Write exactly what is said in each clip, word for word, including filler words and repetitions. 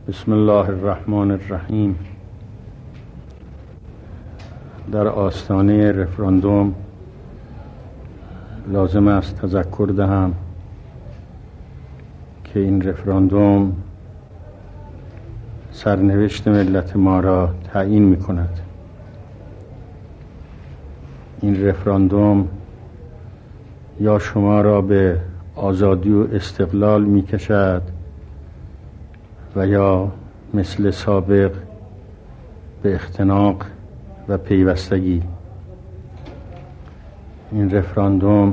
بسم الله الرحمن الرحیم. در آستانه رفراندوم لازم است تذکر دهم که این رفراندوم سرنوشت ملت ما را تعیین می کند. این رفراندوم یا شما را به آزادی و استقلال می کشد و یا مثل سابق به اختناق و پیوستگی. این رفراندوم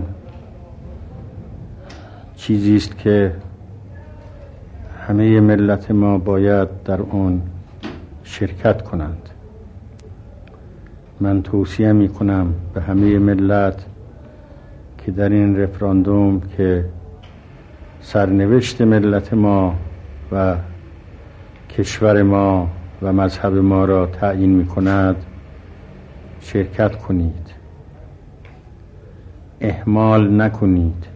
چیزی است که همه ملت ما باید در آن شرکت کنند. من توصیه می کنم به همه ملت که در این رفراندوم که سرنوشت ملت ما و کشور ما و مذهب ما را تعیین می کند شرکت کنید. اهمال نکنید.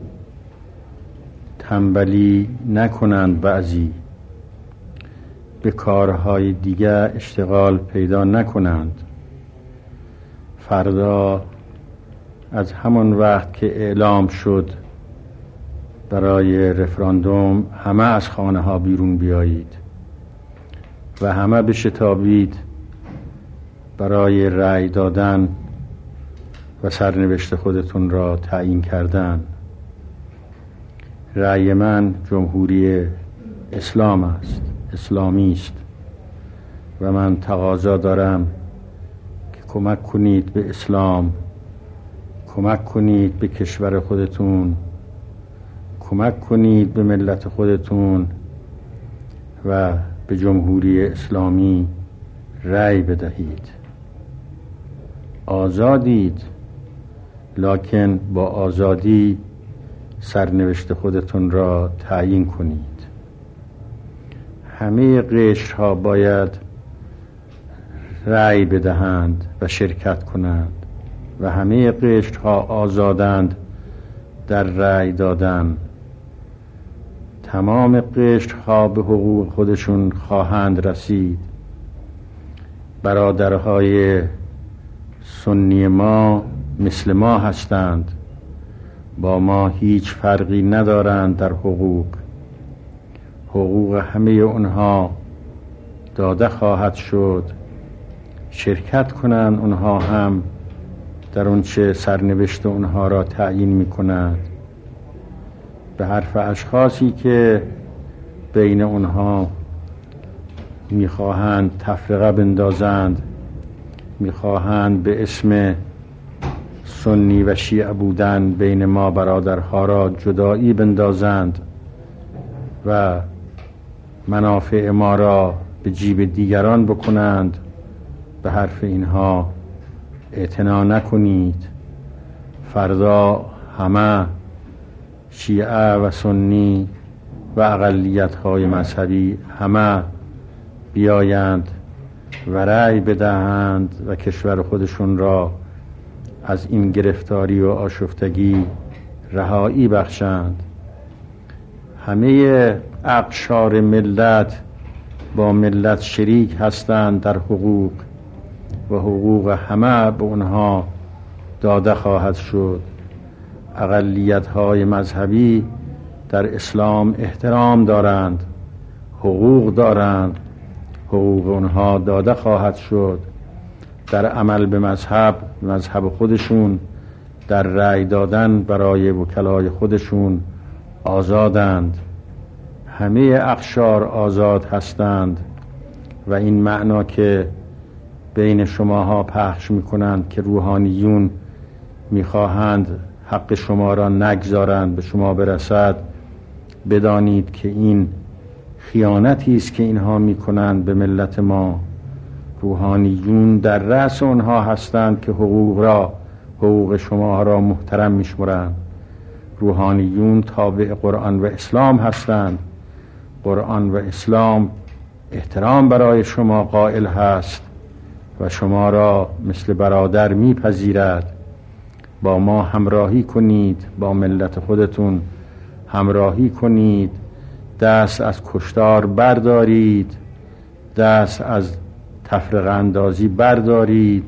تنبلی نکنند. بعضی به کارهای دیگر اشتغال پیدا نکنند. فردا از همان وقت که اعلام شد برای رفراندوم همه از خانه ها بیرون بیایید و همه بشتابید برای رأی دادن و سرنوشت خودتون را تعیین کردن. رأی من جمهوری اسلام است، اسلامی است و من تقاضا دارم که کمک کنید به اسلام، کمک کنید به کشور خودتون، کمک کنید به ملت خودتون و به جمهوری اسلامی رأی بدهید. آزادید، لکن با آزادی سرنوشت خودتون را تعیین کنید. همه قشرها باید رأی بدهند و شرکت کنند و همه قشرها آزادند در رأی دادن. تمام قشرها به حقوق خودشون خواهند رسید. برادرهای سنی ما مثل ما هستند، با ما هیچ فرقی ندارند در حقوق. حقوق همه اونها داده خواهد شد. شرکت کنند اونها هم در اون چه سرنوشت اونها را تعیین می کند. به حرف اشخاصی که بین اونها میخواهند تفرقه بندازند، میخواهند به اسم سنی و شیعه بودن بین ما برادرها را جدایی بندازند و منافع ما را به جیب دیگران بکنند، به حرف اینها اعتنا نکنید. فردا همه شیعه و سنی و اقلیت‌های مذهبی همه بیایند و رأی بدهند و کشور خودشون را از این گرفتاری و آشفتگی رهایی بخشند. همه اقشار ملت با ملت شریک هستند در حقوق و حقوق همه به اونها داده خواهد شد. اقلیت‌های مذهبی در اسلام احترام دارند، حقوق دارند، حقوق اونها داده خواهد شد. در عمل به مذهب مذهب خودشون، در رأی دادن برای وکلای خودشون آزادند. همه اقشار آزاد هستند و این معنا که بین شماها پخش میکنند که روحانیون میخواهند حق شما را نگذارند به شما برسد، بدانید که این خیانتی است که اینها میکنند به ملت ما. روحانیون در رأس اونها هستند که حقوق را حقوق شما را محترم میشمرند. روحانیون تابع قرآن و اسلام هستند. قرآن و اسلام احترام برای شما قائل هست و شما را مثل برادر میپذیرد. با ما همراهی کنید، با ملت خودتون همراهی کنید دست از کشتار بردارید، دست از تفرقه اندازی بردارید،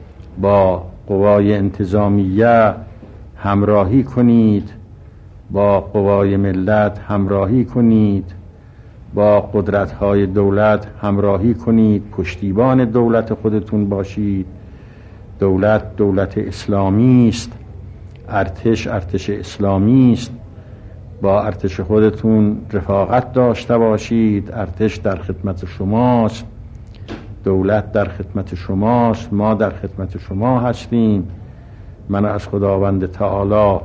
با قوای انتظامیه همراهی کنید، با قوای ملت همراهی کنید، با قدرت‌های دولت همراهی کنید، پشتیبان دولت خودتون باشید. دولت دولت اسلامی است، ارتش ارتش اسلامی است. با ارتش خودتون رفاقت داشته باشید. ارتش در خدمت شماست، دولت در خدمت شماست، ما در خدمت شما هستیم. من از خداوند تعالی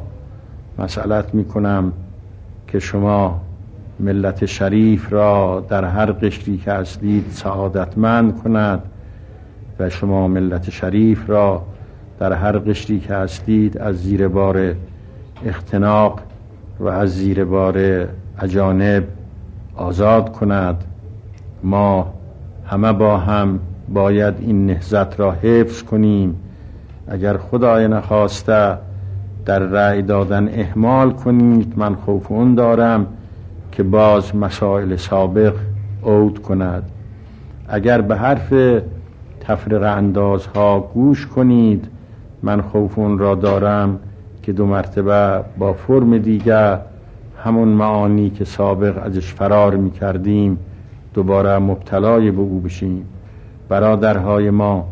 مسئلت میکنم که شما ملت شریف را در هر قشری که هستید سعادتمند کند و شما ملت شریف را در هر قشری که هستید از زیر بار اختناق و از زیر بار اجانب آزاد کند. ما همه با هم باید این نهضت را حفظ کنیم. اگر خدای نخواسته در رأی دادن اهمال کنید، من خوف اون دارم که باز مسائل سابق عود کند. اگر به حرف تفرقه اندازها گوش کنید، من خوف اون را دارم که دو مرتبه با فرم دیگر همون معانی که سابق ازش فرار می کردیم دوباره مبتلای به او بشیم. برادرهای ما،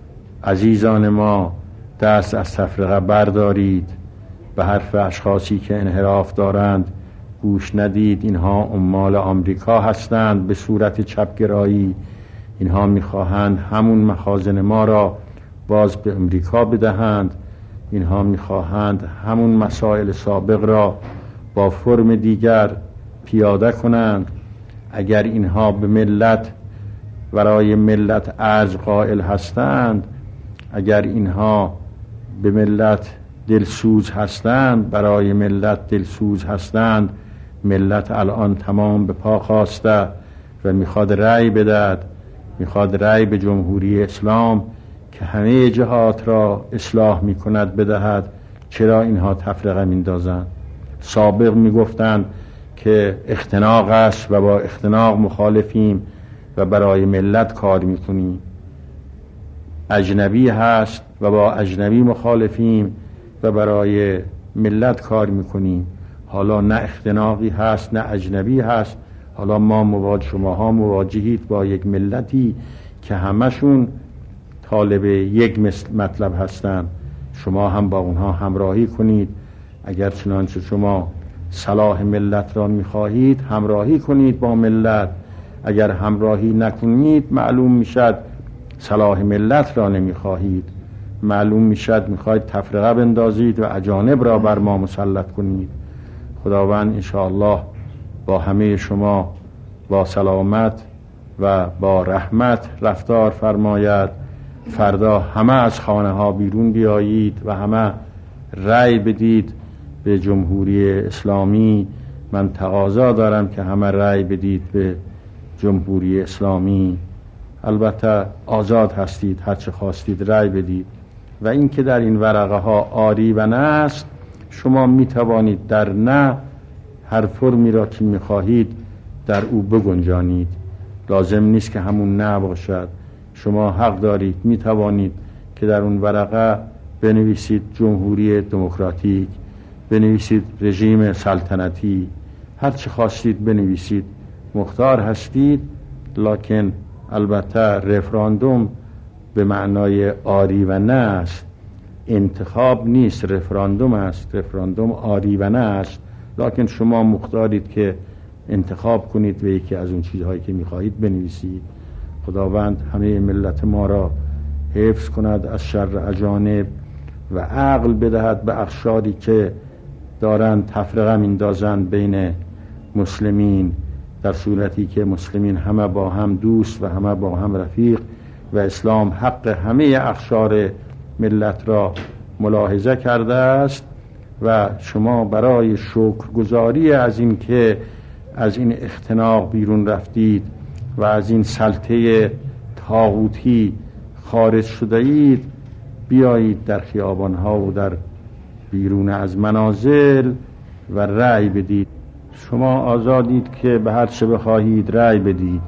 عزیزان ما، دست از تفرقه بردارید. به حرف اشخاصی که انحراف دارند گوش ندید. اینها عمال آمریکا هستند به صورت چپگرایی. اینها میخواهند همون مخازن ما را باز به امریکا بدهند. اینها میخواهند همون مسائل سابق را با فرم دیگر پیاده کنند. اگر اینها به ملت برای ملت ارج قائل هستند، اگر اینها به ملت دلسوز هستند، برای ملت دلسوز هستند، ملت الان تمام به پا خواسته و میخواد رأی بدهد، میخواد رأی به جمهوری اسلام که همه جهات را اصلاح میکند بدهد. چرا اینها تفرقه میندازند؟ سابق میگفتند که اختناق است و با اختناق مخالفیم و برای ملت کار میکنیم. اجنبی هست و با اجنبی مخالفیم و برای ملت کار میکنیم. حالا نه اختناقی هست نه اجنبی هست. حالا ما مواجه شماها مواجهید با یک ملتی که همشون طالب یک مطلب هستند. شما هم با اونها همراهی کنید. اگر چنانچه شما صلاح ملت را میخواهید همراهی کنید با ملت. اگر همراهی نکنید معلوم میشد صلاح ملت را نمیخواهید. معلوم میشد میخواهید تفرقه بندازید و اجانب را بر ما مسلط کنید. خداوند انشاءالله با همه شما با سلامت و با رحمت رفتار فرماید. فردا همه از خانه ها بیرون بیایید و همه رأی بدید به جمهوری اسلامی. من تقاضا دارم که همه رأی بدید به جمهوری اسلامی. البته آزاد هستید، هر چه خواستید رأی بدید. و این که در این ورقه ها آری و نه است، شما می توانید در نه هر فرمی را که می خواهید در او بگنجانید. لازم نیست که همون نه باشد. شما حق دارید، می توانید که در اون ورقه بنویسید جمهوری دموکراتیک، بنویسید رژیم سلطنتی، هر چه خواستید بنویسید، مختار هستید. لکن البته رفراندوم به معنای آری و نه است، انتخاب نیست، رفراندوم است. رفراندوم آری و نه است، لکن شما مختارید که انتخاب کنید و یکی از اون چیزهایی که میخواهید بنویسید. خداوند همه ملت ما را حفظ کند از شر اجانب و عقل بدهد به اخشاری که دارند تفرقه میندازند بین مسلمین، در صورتی که مسلمین همه با هم دوست و همه با هم رفیق و اسلام حق همه اخشار ملت را ملاحظه کرده است. و شما برای شکرگزاری از این که از این اختناق بیرون رفتید و از این سلطه طاغوتی خارج شده اید، بیایید در خیابانها و در بیرون از منازل و رأی بدید. شما آزادید که به هر چه بخواهید رأی بدید،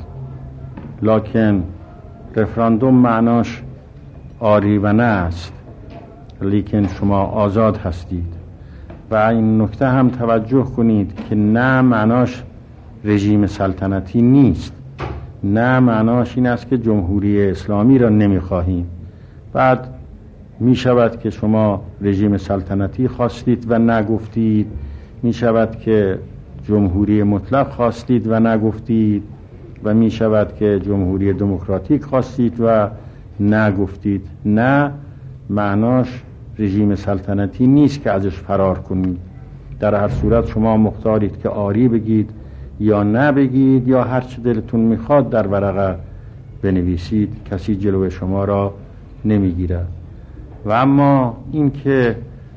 لکن رفراندوم معناش آری و نه است، لیکن شما آزاد هستید. و این نکته هم توجه کنید که نه معناش رژیم سلطنتی نیست، نه معناش این است که جمهوری اسلامی را نمیخواهیم. بعد می شود که شما رژیم سلطنتی خواستید و نگفتید، می شود که جمهوری مطلق خواستید و نگفتید، و می شود که جمهوری دموکراتیک خواستید و نگفتید. نه معناش رژیم سلطنتی نیست که ازش فرار کنید. در هر صورت شما مختارید که آری بگید یا نه بگید، یا هر چه دلتون میخواد در ورقه بنویسید، کسی جلوی شما را نمیگیرد. و اما این که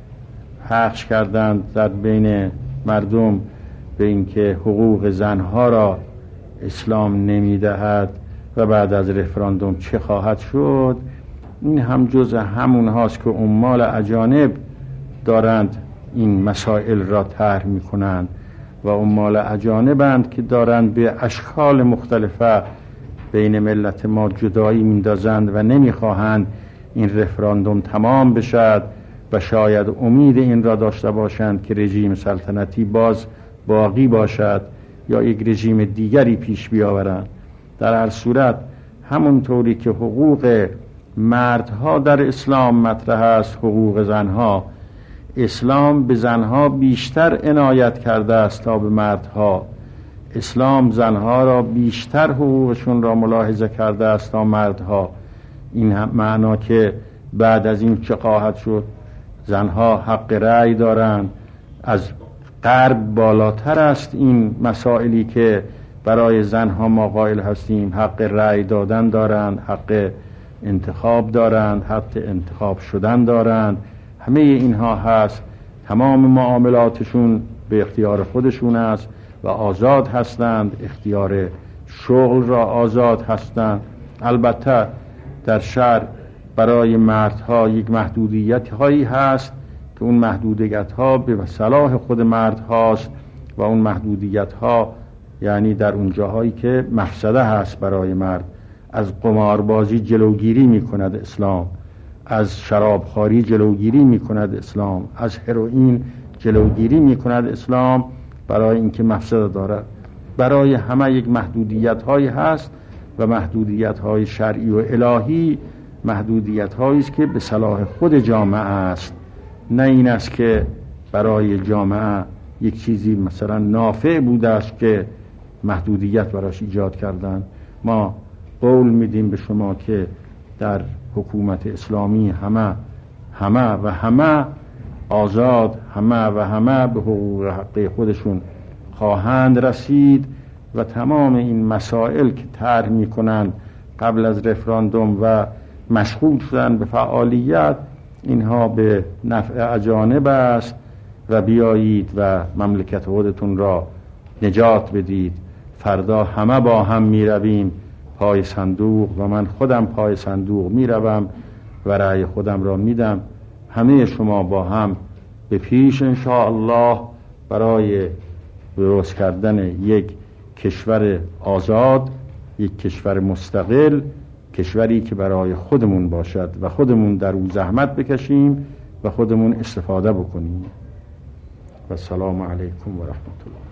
پخش کردند در بین مردم به این که حقوق زنها را اسلام نمیدهد و بعد از رفراندوم چه خواهد شد، این هم جز همون هاست که عمال اجانب دارند این مسائل را طرح میکنند و عمال اجانبند که دارند به اشکال مختلفه بین ملت ما جدایی میندازند و نمیخواهند این رفراندوم تمام بشد و شاید امید این را داشته باشند که رژیم سلطنتی باز باقی باشد یا یک رژیم دیگری پیش بیاورند. در هر صورت همونطوری که حقوق مردها در اسلام مطرح است، حقوق زنها، اسلام به زنها بیشتر عنایت کرده است تا به مردها. اسلام زنها را بیشتر حقوقشون را ملاحظه کرده است تا مردها. این هم معنا که بعد از این چه خواهد شد؟ زنها حق رأی دارند. از غرب بالاتر است این مسائلی که برای زنها ما قائل هستیم. حق رأی دادن دارند، حق انتخاب دارند، حق انتخاب شدن دارند. همه اینها هست. تمام معاملاتشون به اختیار خودشون است و آزاد هستند. اختیار شغل را آزاد هستند. البته در شهر برای مردها یک محدودیت هایی هست که اون محدودیت ها به صلاح خود مرد هاست و اون محدودیت ها یعنی در اون جاهایی که مفسده هست برای مرد. از قماربازی جلوگیری می کند اسلام، از شرابخواری جلوگیری می کند اسلام، از هروئین جلوگیری می کند اسلام، برای اینکه مفسده دارد. برای همه یک محدودیت هایی هست و محدودیت های شرعی و الهی محدودیت هایی است که به صلاح خود جامعه است، نه این است که برای جامعه یک چیزی مثلا نافع بوده است که محدودیت براش ایجاد کردن. ما قول میدیم به شما که در حکومت اسلامی همه همه و همه آزاد، همه و همه به حقوق حقی خودشون خواهند رسید و تمام این مسائل که طرح میکنند قبل از رفراندوم و مشغول شدن به فعالیت، اینها به نفع اجانب است و بیایید و مملکت خودتون را نجات بدید. فردا همه با هم می رویم پای صندوق و من خودم پای صندوق می روم و رأی خودم را میدم. همه شما با هم به پیش انشاءالله برای درست کردن یک کشور آزاد، یک کشور مستقل، کشوری که برای خودمون باشد و خودمون در او زحمت بکشیم و خودمون استفاده بکنیم. و السلام علیکم و رحمت الله.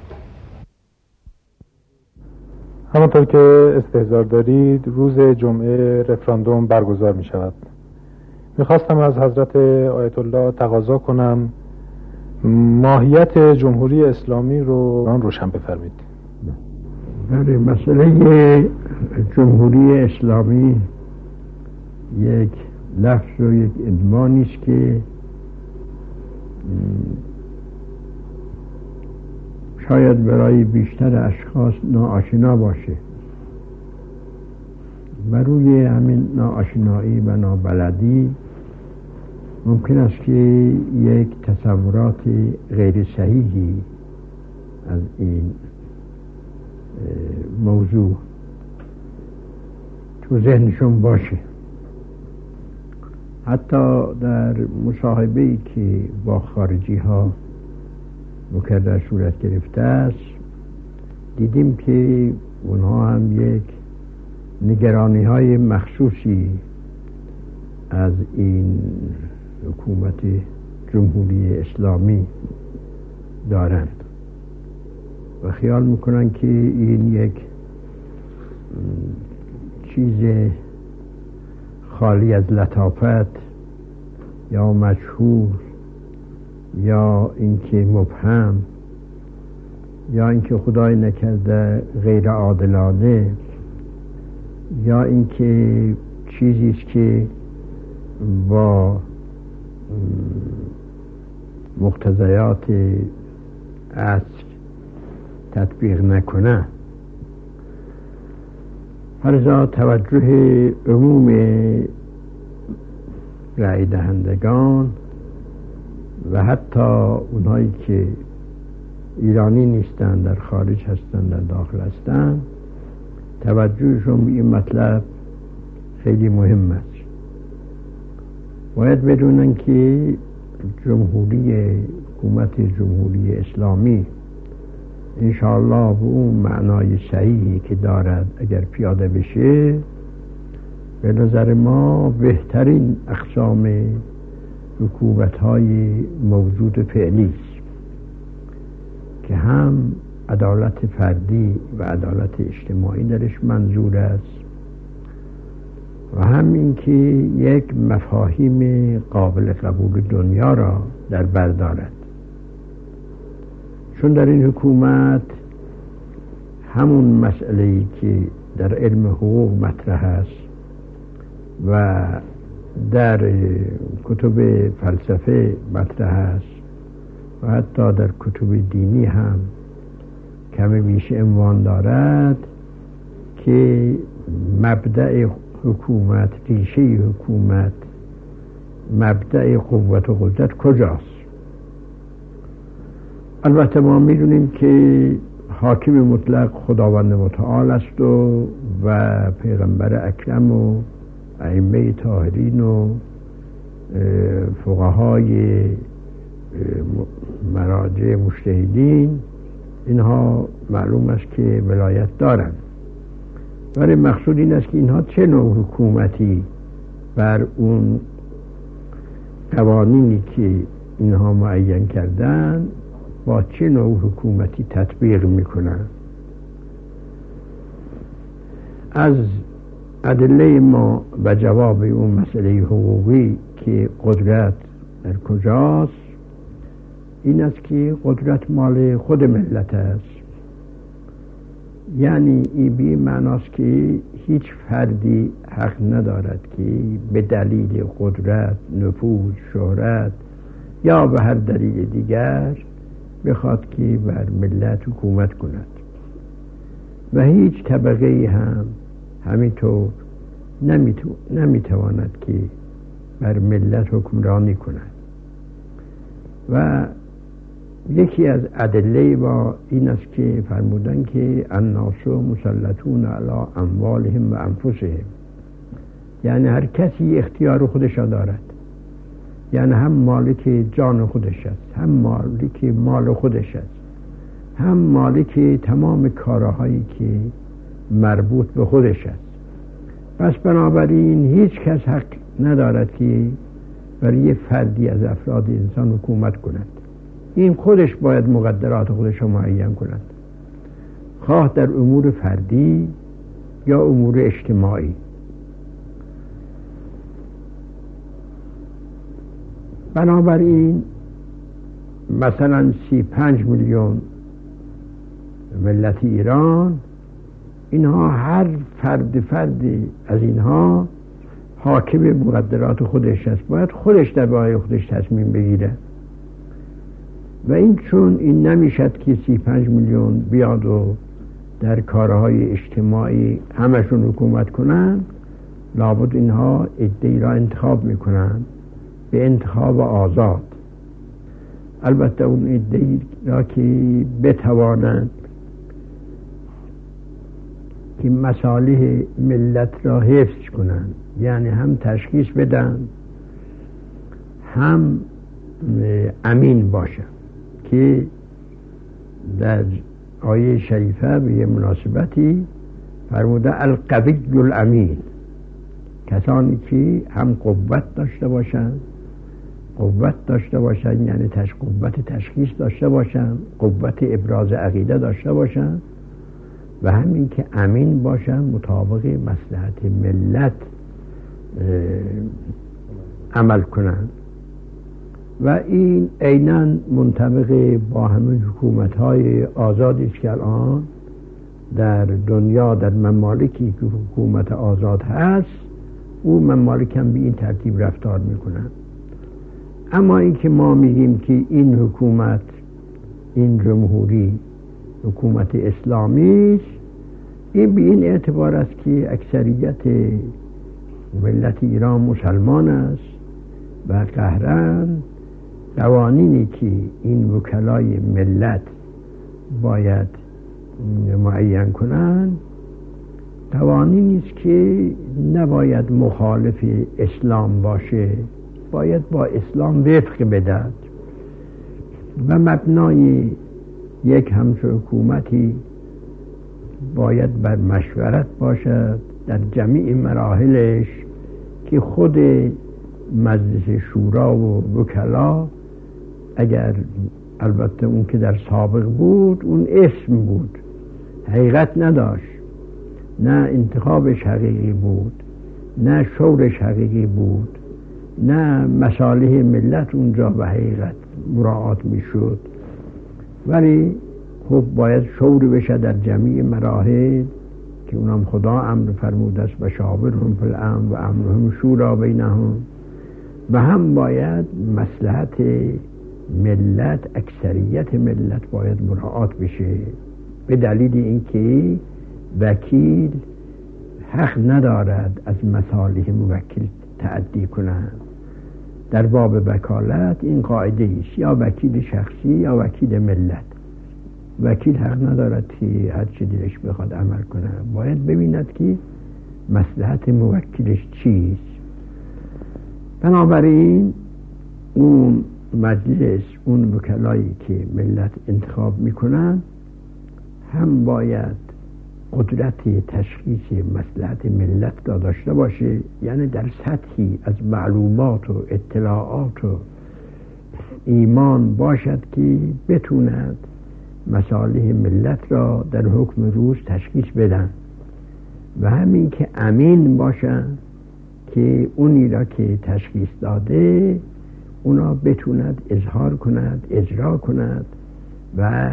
همانطور که استحضار دارید روز جمعه رفراندوم برگزار می شود. میخواستم از حضرت آیت الله تقاضا کنم ماهیت جمهوری اسلامی رو آن روشن بفرمید. بله، مسئله جمهوری اسلامی یک لفظ و یک عنوانی است که شاید برای بیشتر اشخاص ناآشنا باشه و روی همین ناآشنایی و نابلدی ممکن است که یک تصورات غیر صحیحی از این موضوع تو ذهنشون باشه. حتی در مصاحبه‌ای که با خارجی ها مکرر صورت گرفته است، دیدیم که اونها هم یک نگرانی های مخصوصی از این حکومت جمهوری اسلامی دارند و خیال میکنن که این یک چیز خالی از لطافت یا مجهول یا اینکه مبهم یا اینکه خدای نکرده غیر عادلانه یا اینکه چیزی است که با مقتضیات عصر تطبیق نکنه. هرزا توجه عموم رأی دهندگان و حتی اونهایی که ایرانی نیستند، در خارج هستند، در داخل هستند، توجهشون به این مطلب خیلی مهم است. باید بدونن که جمهوری حکومت جمهوری اسلامی انشاءالله به اون معنای صحیحی که دارد اگر پیاده بشه، به نظر ما بهترین اقسام حکومت‌های موجود فعلی است که هم عدالت فردی و عدالت اجتماعی درش منظور است و هم اینکه یک مفاهیم قابل قبول دنیا را در بر دارد. چون در این حکومت همون مسئله‌ای که در علم حقوق مطرح است و در کتب فلسفه مطرح است و حتی در کتب دینی هم کمی بیش عنوان دارد که مبدأ حکومت، ریشه حکومت، مبدأ قوت و قدرت کجاست. البته ما میدونیم که حاکم مطلق خداوند متعال است و و پیغمبر اکرم و ائمه طاهرین و فقهای مراجع مجتهدین، اینها معلوم است که ولایت دارند، ولی مقصود این است که اینها چه نوع حکومتی بر اون قوانینی که اینها معین کردن با چه نوع حکومتی تطبیق میکنن. از ادله ما و جواب اون مسئله حقوقی که قدرت در کجاست این است که قدرت مال خود ملت است. یعنی این بی معناست که هیچ فردی حق ندارد که به دلیل قدرت، نفوذ، شهرت یا به هر دلیل دیگر بخواد که بر ملت حکومت کند و هیچ طبقه هم همینطور نمیتواند که بر ملت حکمرانی کند. و یکی از ادله با این است که فرمودن که الناس مسلطون علی اموالهم و انفسهم، یعنی هر کسی اختیار خودش دارد، یعنی هم مالک جان خودش است، هم مالک مال خودش است، هم مالک تمام کارهایی که مربوط به خودش است. پس بنابراین هیچ کس حق ندارد که برای فردی از افراد انسان حکومت کند. این خودش باید مقدرات خودش را معین کند، خواه در امور فردی یا امور اجتماعی. بنابراین مثلا سی پنج میلیون ملت ایران، اینها هر فرد فرد از اینها حاکم مقدرات خودش است، باید خودش در باره خودش تصمیم بگیره. و این چون این نمیشد که سی پنج میلیون بیاد و در کارهای اجتماعی همشون حکومت کنن، لابد اینها عده‌ای را انتخاب میکنن به انتخاب آزاد. البته اون عده‌ای را که بتوانند که مصالح ملت را حفظ کنند، یعنی هم تشخیص بدن هم امین باشن که در آیه شریفه به مناسبتی فرموده القوی الامین، کسانی که هم قوت داشته باشند، قوت داشته باشند یعنی تش قوت تشخیص داشته باشند، قوت ابراز عقیده داشته باشند و همین که امین باشند، مطابق مصلحت ملت عمل کنند. و این عیناً منطبق با همین حکومت‌های آزادی است که الان در دنیا در ممالکی که حکومت آزاد هست، او ممالک هم به این ترتیب رفتار میکنند. اما این که ما میگیم که این حکومت، این جمهوری حکومت اسلامی است، این به این اعتبار است که اکثریت ملت ایران مسلمان است و قهراً قوانینی که این وکلای ملت باید معین کنند قوانینی است که نباید مخالف اسلام باشه، باید با اسلام وفق بدهد و مبنای یک همچون حکومتی باید بر مشورت باشد در جمیع مراحلش، که خود مجلس شورا و وکلا، اگر البته اون که در سابق بود اون اسم بود، حقیقت نداشت، نه انتخابش حقیقی بود، نه شورش حقیقی بود، نه مصالح ملت اونجا به حقیقت مراعات میشد، ولی خب باید شور بشه در جمیع مراحل که اونم خدا امر فرموده است و شاورهم فی الامر و امرهم شورا بینهم، و هم باید مصلحت ملت، اکثریت ملت باید مراعات بشه، به دلیل اینکه وکیل حق ندارد از مصالح موکل تعدی کنند. در باب وکالت این قاعده است، یا وکیل شخصی یا وکیل ملت. وکیل حق ندارد که هر چی دلش بخواد عمل کنه، باید ببیند که مصلحت موکلش چیست. بنابراین اون مجلس، اون وکلایی که ملت انتخاب میکنن هم باید قدرت تشخیص مصلحت ملت را داشته باشه، یعنی در سطحی از معلومات و اطلاعات و ایمان باشد که بتوند مصالح ملت را در حکم روز تشخیص بدن، و همین که امین باشند که اونی را که تشخیص داده اونا بتوند اظهار کند، اجرا کند و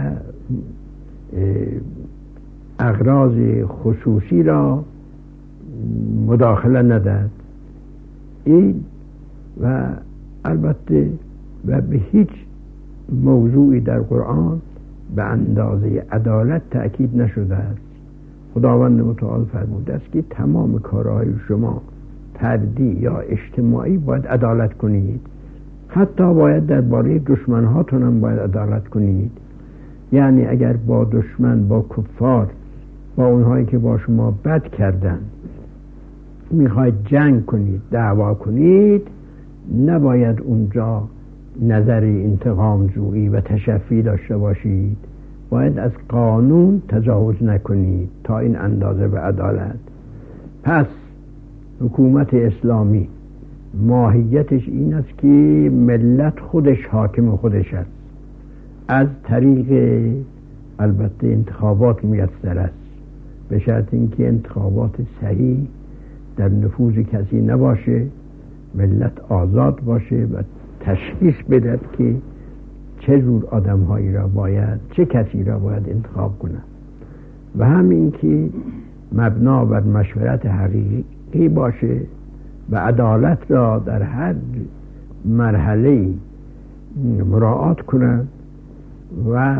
اغراض خصوصی را مداخله ندهد. این و البته و به هیچ موضوعی در قرآن به اندازه عدالت تأکید نشده است. خداوند متعال فرموده است که تمام کارهای شما فردی یا اجتماعی باید عدالت کنید، حتی باید درباره دشمنهاتون هم باید عدالت کنید. یعنی اگر با دشمن، با کفار، با اونهایی که با شما بد کردن میخواید جنگ کنید، دعوا کنید، نباید اونجا نظر انتقام جویی و تشفی داشته باشید، باید از قانون تجاوز نکنید تا این اندازه به عدالت. پس حکومت اسلامی ماهیتش این است که ملت خودش حاکم خودش است، از طریق البته انتخابات میسر است، به شرط اینکه انتخابات صحیح در نفوذ کسی نباشه، ملت آزاد باشه و تشخیص بدهد که چه جور آدم هایی را باید، چه کسی را باید انتخاب کنند، و همین که مبنا بر مشورت حقیقی باشه و عدالت را در هر مرحله مراعات کنند و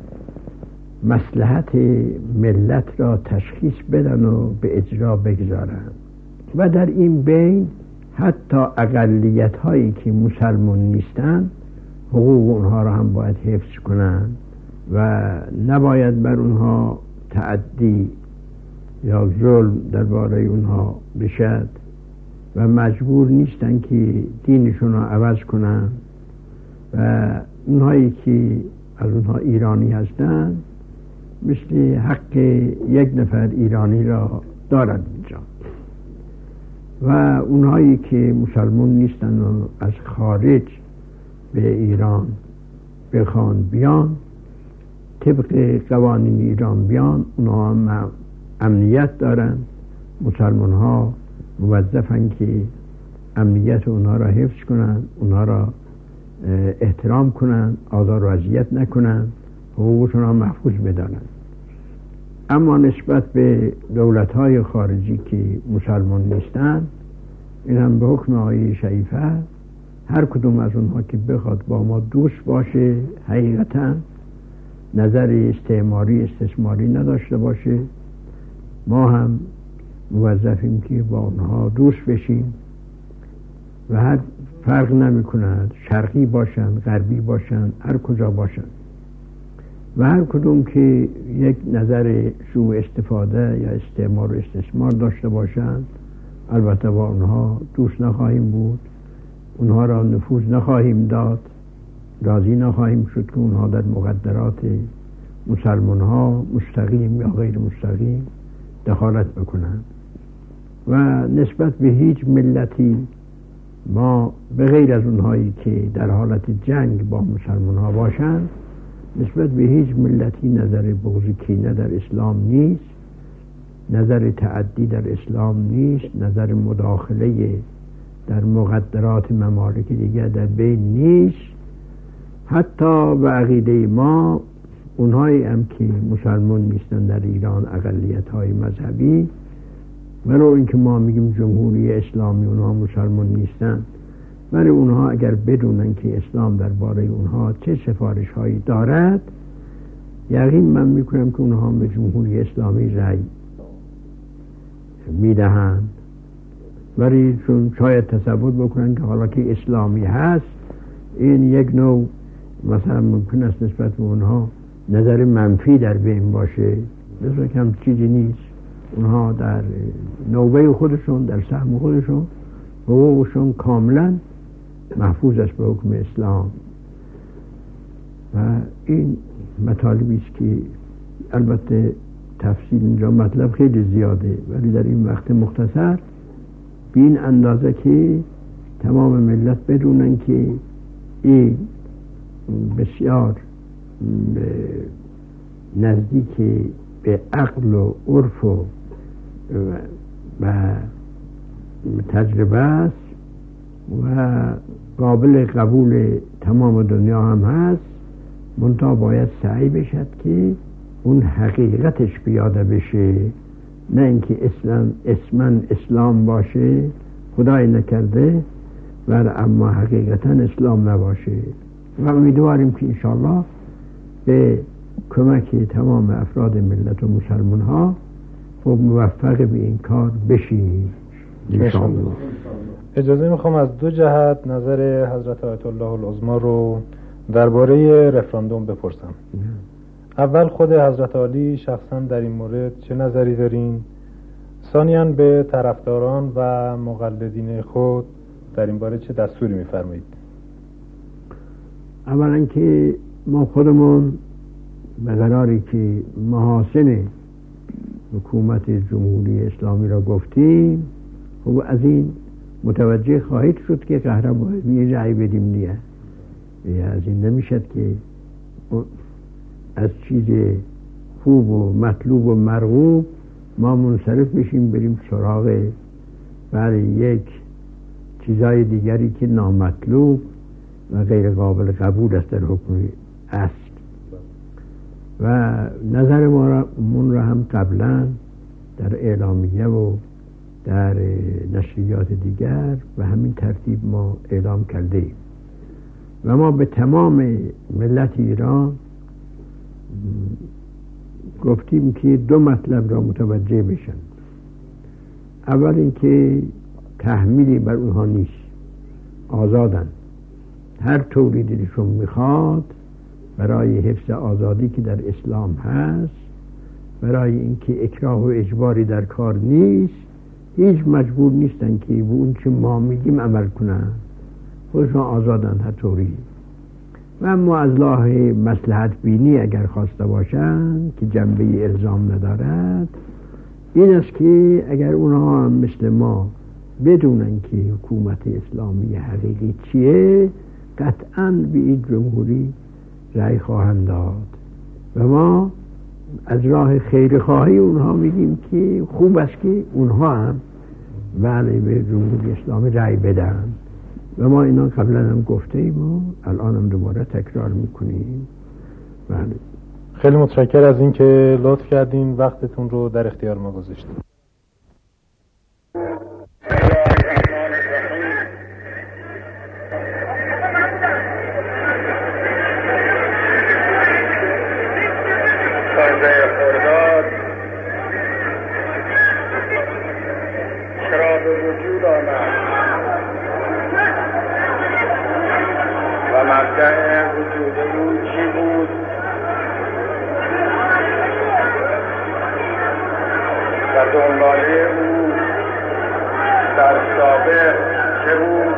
مصلحت ملت را تشخیص بدن و به اجرا بگذارند. و در این بین حتی اقلیت هایی که مسلمان نیستند حقوق اونها را هم باید حفظ کنند و نباید بر اونها تعدی یا ظلم درباره اونها بشد و مجبور نیستن که دینشون را عوض کنند، و اونهایی که از اونها ایرانی هستند مثل حق یک نفر ایرانی را دارند اینجا، و اونهایی که مسلمان نیستند و از خارج به ایران بخوان بیان طبق قوانین ایران بیان، اونها هم امنیت دارند. مسلمان ها موظفن که امنیت اونها را حفظ کنند، اونها را احترام کنند، آزار و اذیت نکنند، حقوقشون را محفوظ بدانند. اما نسبت به دولت های خارجی که مسلمان نیستند، این هم به حکم آیه شریفه، هر کدوم از اونها که بخواد با ما دوست باشه حقیقتا نظر استعماری استثماری نداشته باشه، ما هم موظفیم که با اونها دوست بشیم و هر فرق نمی کند شرقی باشند غربی باشند هر کجا باشند، و هر کدوم که یک نظر سوء استفاده یا استعمار و استثمار داشته باشند البته با اونها دوست نخواهیم بود، اونها را نفوذ نخواهیم داد، راضی نخواهیم شد که اونها در مقدرات مسلمان ها مستقیم یا غیر مستقیم دخالت بکنند. و نسبت به هیچ ملتی ما به غیر از اونهایی که در حالت جنگ با مسلمان ها باشند، نسبت به هیچ ملتی نظر بغض کینه در اسلام نیست، نظر تعدی در اسلام نیست، نظر مداخله در مقدرات ممالک دیگر در بین نیست. حتی به عقیده ما اونهایی هم که مسلمان نیستن در ایران، اقلیت های مذهبی، ولو اینکه ما میگیم جمهوری اسلامی اونها مسلمان نیستن، ولی اونها اگر بدونن که اسلام درباره اونها چه سفارش هایی دارد، یقین من میکنم که اونها به جمهوری اسلامی رأی میدهند. ولی چون شاید تصور بکنن که حالا که اسلامی هست این یک نوع مثلا ممکن است نسبت به اونها نظر منفی در بین باشه، مثل که هم چیزی نیست. اونها در نوبه خودشون، در سهم خودشون، حقوقشون کاملا محفوظ است به حکم اسلام. و این مطالبی است که البته تفصیل اینجا مطلب خیلی زیاده، ولی در این وقت مختصر به این اندازه که تمام ملت بدونن که این بسیار نزدیک به عقل و عرف و و تجربه است و قابل قبول تمام دنیا هم هست، منتها باید سعی بشد که اون حقیقتش بیاده بشه، نه اینکه اسلام اسمن اسلام باشه خدای نکرده و اما حقیقتا اسلام نباشه. و امیدواریم که انشاءالله به کمک تمام افراد ملت و مسلمان ها خب موفق به این کار بشیم انشاءالله. اجازه میخوام از دو جهت نظر حضرت آیت الله العظما رو درباره رفراندوم بپرسم. اول خود حضرت عالی شخصا در این مورد چه نظری دارین؟ ثانیاً به طرفداران و مقلدین خود در این باره چه دستوری میفرمایید؟ اولا که ما خودمون به قراری که محاسن حکومت جمهوری اسلامی را گفتیم، خب از این متوجه خواهید شد که قهرمانی رأی بدیم نیه. از این نمیشد که از چیز خوب و مطلوب و مرغوب ما منصرف بشیم بریم سراغ برای یک چیزای دیگری که نامطلوب و غیر قابل قبول است در حکم اصل. و نظر ما را, من را هم قبلا در اعلامیه و در نشریات دیگر و همین ترتیب ما اعلام کرده ایم و ما به تمام ملت ایران گفتیم که دو مطلب را متوجه بشن. اول اینکه تحمیلی بر اونها نیست، آزادن، هر طوری دلشون میخواد برای حفظ آزادی که در اسلام هست، برای اینکه اکراه و اجباری در کار نیست، هیچ مجبور نیستن که به اون چه ما میگیم عمل کنن، خودشون آزادن هر طوری. و اما از لاه مصلحت بینی اگر خواسته باشند که جنبه الزام ندارد، این است که اگر اونها هم مثل ما بدونن که حکومت اسلامی حقیقی چیه، قطعاً به این جمهوری رأی خواهند داد و ما از راه خیرخواهی اونها میگیم که خوب است که اونها هم بله به جمهوری اسلامی رأی بدن و ما اینا قبلا هم گفته ایم و الان هم دوباره تکرار میکنیم. بله. خیلی متشکر از این که لطف کردین وقتتون رو در اختیار ما گذاشتین. چرا به وجود آمد و مبدأ وجود او چی بود و دنباله او در سابق چه بود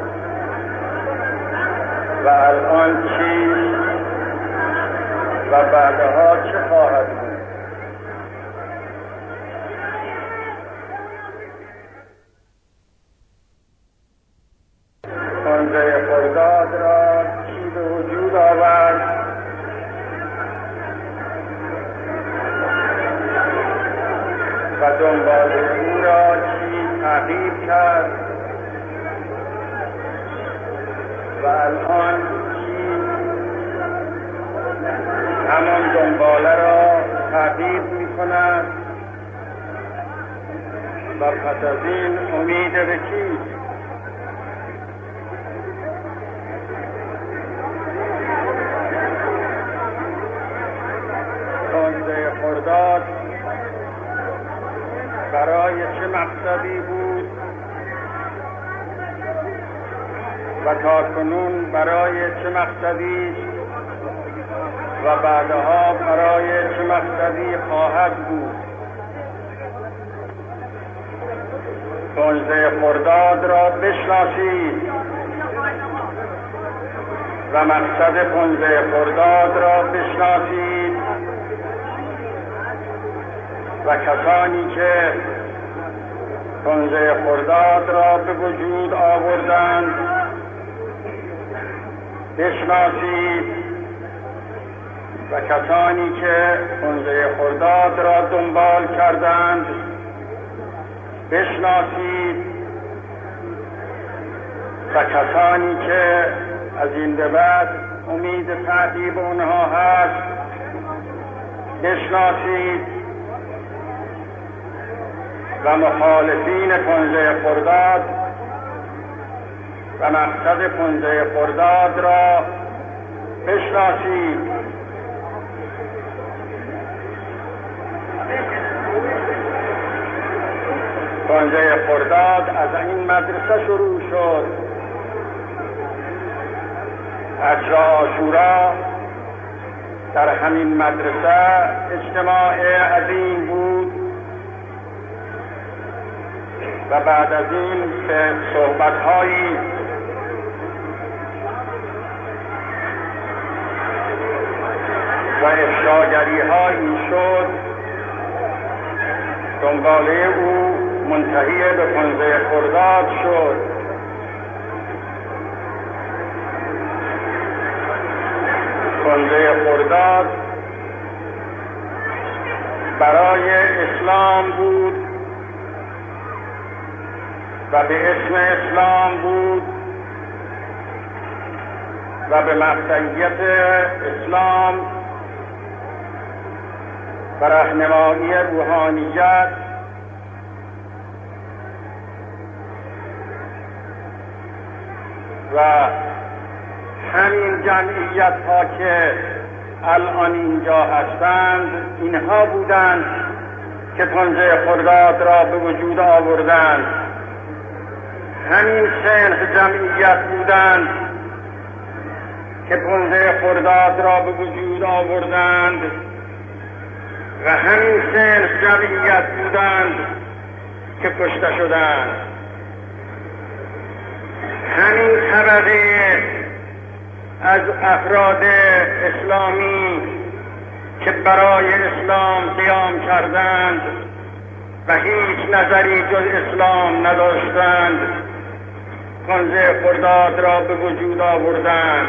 و الان چیست و بعدها چه خواهد بود. پانزده خرداد را چی به وجود آورد و دنبال او را چی تعقیب کرد و الان چی همان دنباله را تعقیب می کند و پس از این امید به چیست؟ خرداد برای چه مقصدی بود و تاکنون برای چه مقصدی و بعدها برای چه مقصدی خواهد بود. پانزده خرداد را بشناسید و مقصد پانزده خرداد را بشناسید و کسانی که پانزده خرداد را به وجود آوردند بشناسید و کسانی که پانزده خرداد را دنبال کردند بشناسید و کسانی که از این به بعد امید تعقیب اونها هست بشناسید و مخالفین پانزده خرداد و مقصد پانزده خرداد را بشناسید. پانزده خرداد از این مدرسه شروع شد. عشر عاشورا در همین مدرسه اجتماع عظیم بود و بعد از این به صحبت‌هایی و افشاگری‌هایی شد. دنباله او منتهی به پانزده خرداد شد. پانزده خرداد برای اسلام بود و به اسم اسلام بود و به مقصدیت اسلام و راهنمایی روحانیت و همین جمعیت ها که الان اینجا هستند اینها بودند که پانزده خرداد را به وجود آوردند. همین صنف جمعیت بودند که پانزده خرداد را به وجود آوردند و همین صنف جمعیت بودند که کشته شدند. همین طبقه از افراد اسلامی که برای اسلام قیام کردند و هیچ نظری جز اسلام نداشتند کنز خرداد را به وجود آوردند.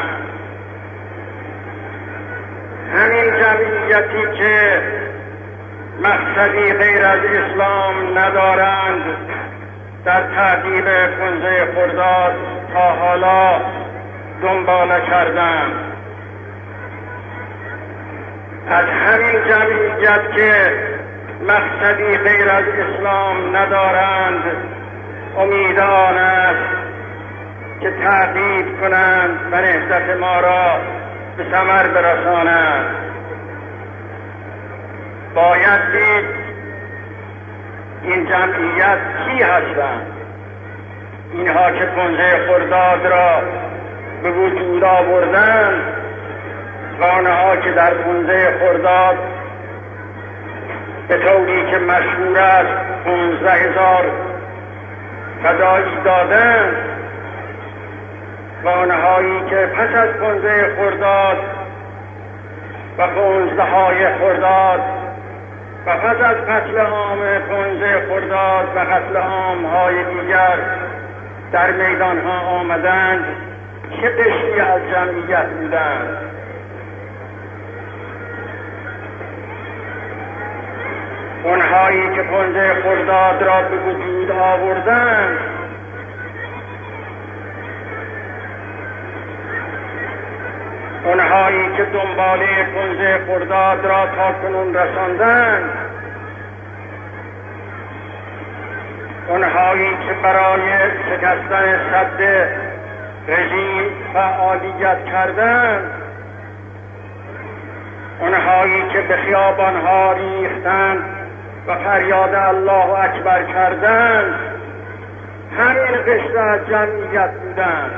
همین جمعیتی که مقصدی غیر از اسلام ندارند در تعذیب کنز خرداد تا حالا دنبال کردند. از همین جمعیت که مقصدی غیر از اسلام ندارند امید آن است که تعذیب کنند و نهضت ما را به ثمر برسانند. باید دید این جمعیت کی هستند؟ اینها که کنز خرداد را به وجود آوردند و آنها که در کنز خرداد به طوری که مشهور است پانزده هزار فدایی دادند و آنهایی که پس از کنز خرداد و پانزده های خرداد و پس از قتل عام کنز خرداد و قتل عام های دیگر در میدان ها آمدند چه قشری از جمعیت بودند. اونهایی که کنز خرداد را به وجود آوردند اونهایی که دنبال کنز خرداد را تا کنون رساندند اونهایی که برای شکستن سد رژیم فعالیت کردند اونهایی که به خیابانها ریختند و فریاد الله اکبر کردند همین قشر از جمعیت بودند.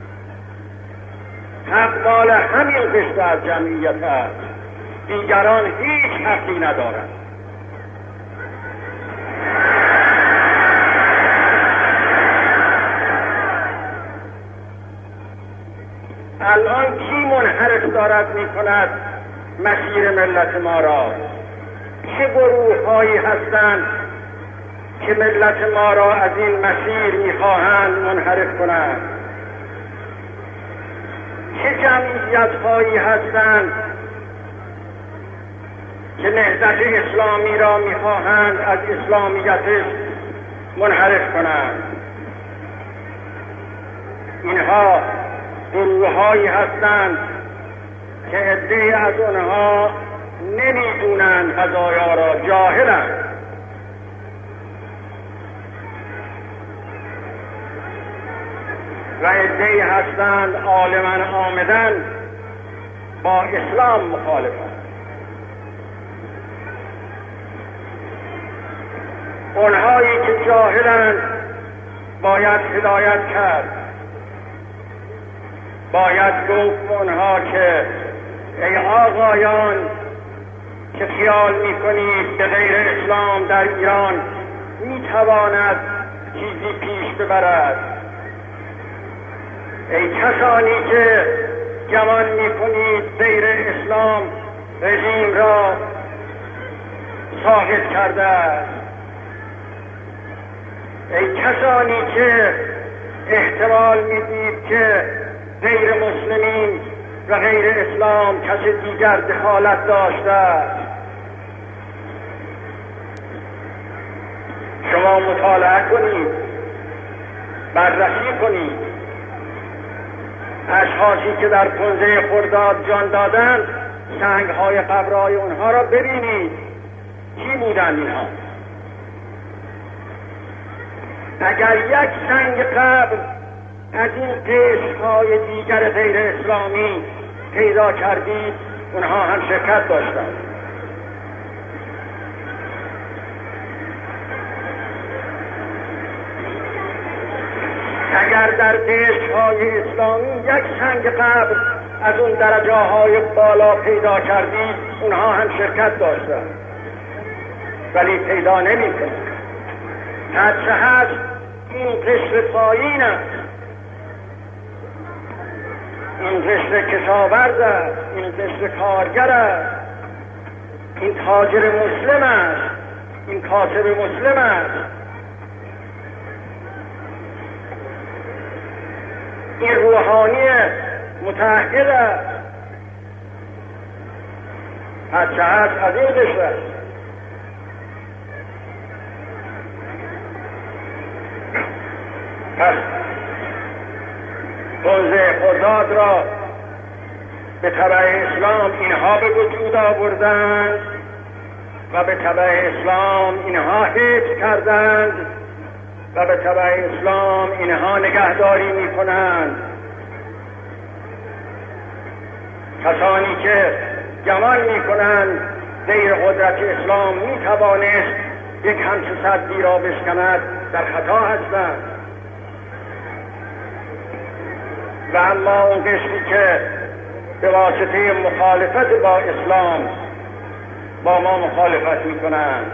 حق مال همین قشر از جمعیت است، دیگران هیچ حقی ندارند. الان کی منحرف دارد می کند مسیر ملت ما را؟ چه گروه هایی هستند که ملت ما را از این مسیر میخواهند منحرف کنند؟ چه جمعیت هایی هستند که نهضت اسلامی را میخواهند از اسلامیتش منحرف کنند؟ اینها گروه هایی هستند که عده‌ای از آنها نمیدونند قضایا را، جاهلند. و عده‌ای هستند عالماً آمدن با اسلام مخالفند. اونهایی که جاهلند باید هدایت کرد، باید گفت اونها که ای آقایان که خیال میکنید به غیر اسلام در ایران میتواند چیزی پیش ببرد، ای کسانی که گمان میکنید غیر اسلام رژیم را ساقط کرده است، ای کسانی که احتمال میدید که غیر مسلمین و غیر اسلام کسی دیگر دخالت داشته است، شما مطالعه کنید، بررسی کنید. اشخاصی که در کنزه خرداد جان دادند سنگ‌های قبرهای اونها را ببینید، کی بودند اینها؟ اگر یک سنگ قبر از این قشرهای دیگر غیر اسلامی پیدا کردید اونها هم شرکت داشتند. اگر در قشرهای اسلامی یک سنگ قبر از اون درجه های بالا پیدا کردید اونها هم شرکت داشتند، ولی پیدا نمی کنید. هرچه هست این قشر پایین است. این قشر کشاورز است، این قشر کارگر است، این تاجر مسلم است، این کاتب مسلم است، این روحانی متعهد است. هرچه هست از این قشر است. پس حوزه خرداد را به تبع اسلام اینها به وجود آوردند و به تبع اسلام اینها حفظ کردند و به تبع اسلام اینها نگهداری می کنند. کسانی که گمان می کنند غیر قدرت اسلام می توانست یک همچه سدی را بشکند در خطا هستند. و اما اون قشری که به واسطه مخالفت با اسلام با ما مخالفت می کنند،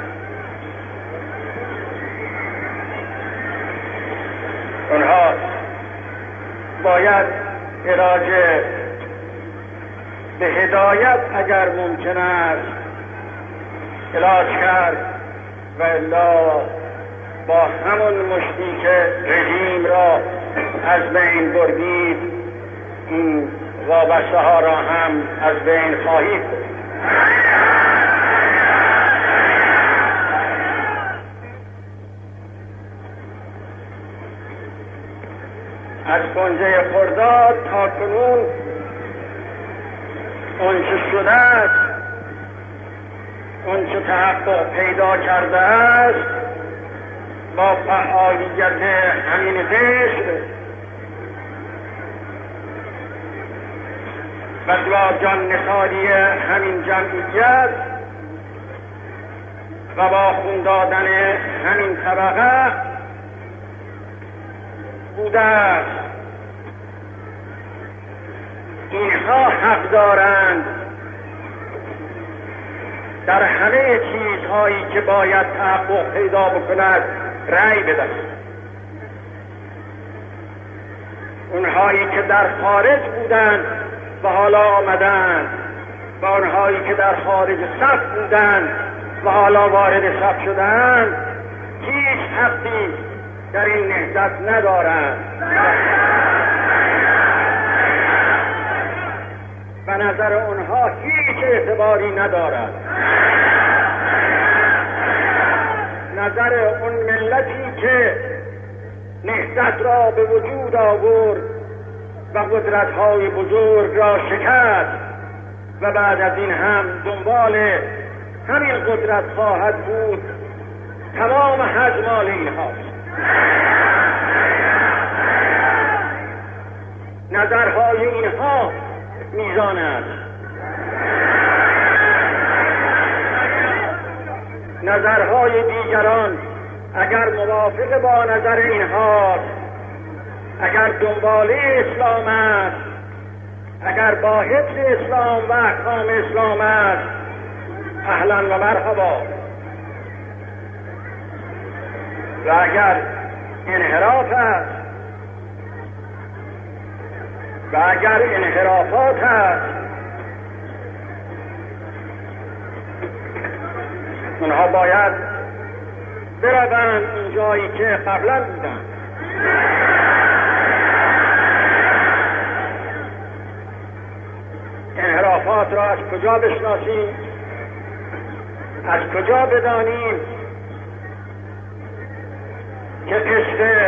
اونها باید علاج به هدایت اگر ممکن است علاج کرد و الا با همون مشتی که رژیم را از بین بردید این وابسته ها را هم از بین خواهید برد. از پنجه خرداد تا کنون اون چه شده است، اون چه تحقق پیدا کرده است با فعالیت همین قشر و با جان نثاری همین جمعیت و با خون دادن همین طبقه بوده است. اینها حق دارند در همه چیزهایی که باید تحقق پیدا بکند رأی بدهند. اونهایی که در خارج بودند و حالا آمدند و اونهایی که در خارج صف بودند و حالا وارد صف شدند هیچ حقی در این نهضت ندارند. و نظر اونها هیچ اعتباری ندارد. نظر اون ملتی که نهضت را به وجود آورد و قدرت‌های بزرگ را شکست و بعد از این هم دنبال همین قدرت خواهد بود، تمام حج مال اینهاست. نظرهای اینها میزان است. نظرهای دیگران اگر موافق با نظر اینها، اگر دنباله اسلام است، اگر با حفظ اسلام و احکام اسلام است، اهلا و مرحبا. و اگر انحراف است و اگر انحرافات است، اونها باید بروند این جایی که قبلا بودن. انحرافات را از کجا بشناسیم؟ از کجا بدانیم که قشر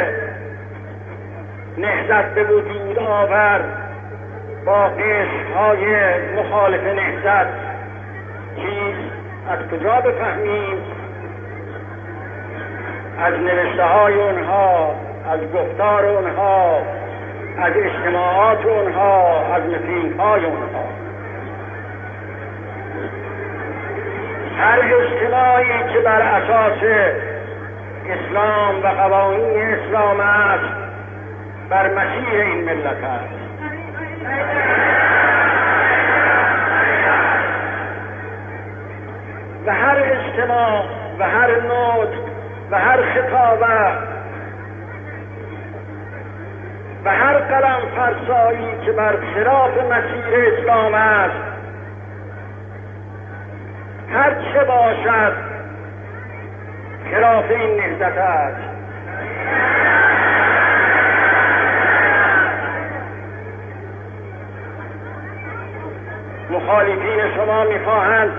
نهضت به وجود آورد با قشرهای مخالف نهضت چیست؟ از کجا بفهمیم؟ از نوشته های اونها، از گفتار اونها، از اجتماعات اونها، از میتینگ های اونها. هر اجتماعی که بر اساس اسلام و قوانین اسلام است بر مسیر این ملت است. و هر اجتماع و هر نوع و هر خطابه و هر قلم فرسایی که بر خلاف مسیر اسلام است، هر چه باشد خلاف این نهضت است. مخالفین شما میخواهند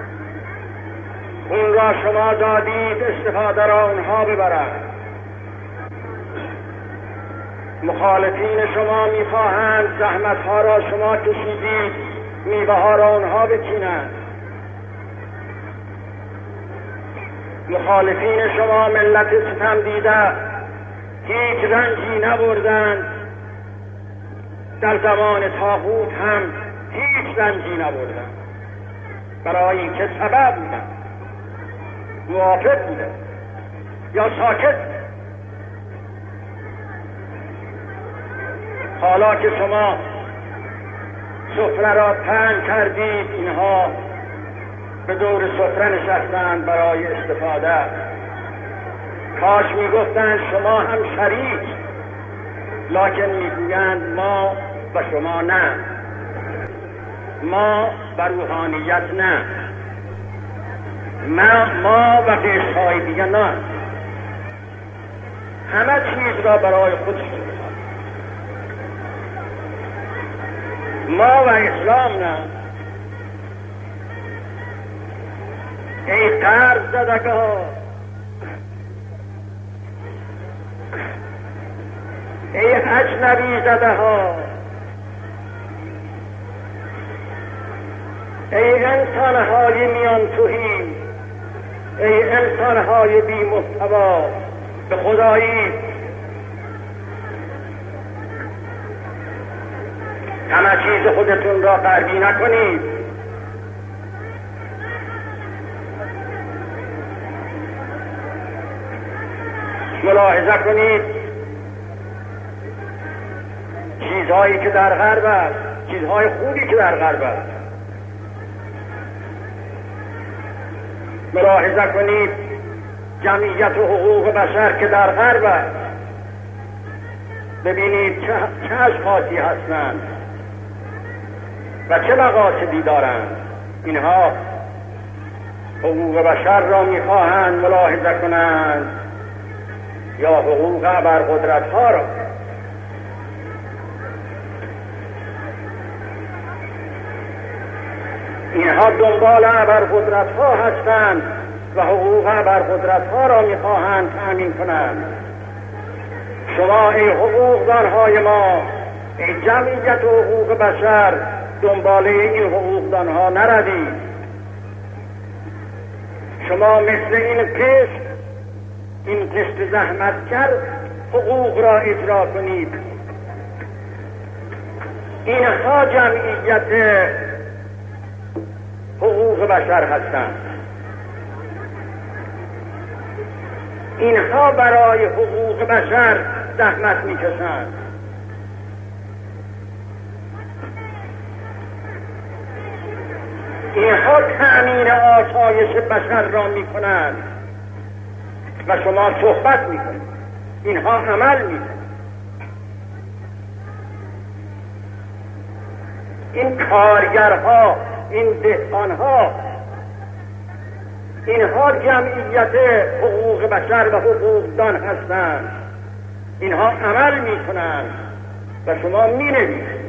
اون را شما دادید استفاده را اونها ببرند. مخالفین شما میخواهند زحمتها را شما کشیدید میوه ها را اونها بچینند. مخالفین شما ملت ستم دیده هیچ رنجی نبردند، در زمان طاغوت هم هیچ رنجی نبردند، برای اینکه سبب بودند، موافق بودند یا ساکت. حالا که شما سفره را پهن کردید، اینها به دور سفره نشستند برای استفاده. کاش میگفتند شما هم شریک، لکن میگویند ما و شما نه، ما و روحانیت نه، ما, ما و قشرهای دیگه نه. همه چیز را برای خودشون میخواد. ما و اسلام نه. ای قرض زدگه ها، ای اجنبی زده ها، ای انسانهای میان توهی، ای انسانهای بی محتوا، به خدایی همه چیز خودتون را غربی نکنید. ملاحظه کنید چیزهایی که در غرب است، چیزهای خوبی که در غرب است. ملاحظه کنید جمعیت و حقوق بشر که در غرب است. ببینید چه, چه اشخاصی هستند و چه مقاصدی دارند. اینها حقوق بشر را میخواهند ملاحظه کنند یا حقوق ابرقدرت ها را. اینها دنبال ابرقدرت ها هستند و حقوق ابرقدرت ها را میخواهند تأمین کنند. شما ای حقوقدان های ما، ای جمعیت و حقوق بشر، دنبال این حقوقدان ها نروید. شما مثل این قسط، این قسط زحمتگر حقوق را اجرا کنید. اینها جمعیت حقوق بشر هستند. اینها برای حقوق بشر زحمت میکشند. اینها تأمین آسایش بشر را میکنند و شما صحبت میکنید. اینها عمل میکنند. این کارگرها، این دهقانها، اینها جمعیت حقوق بشر و حقوقدان هستند. اینها عمل میکنند و شما مینویسید.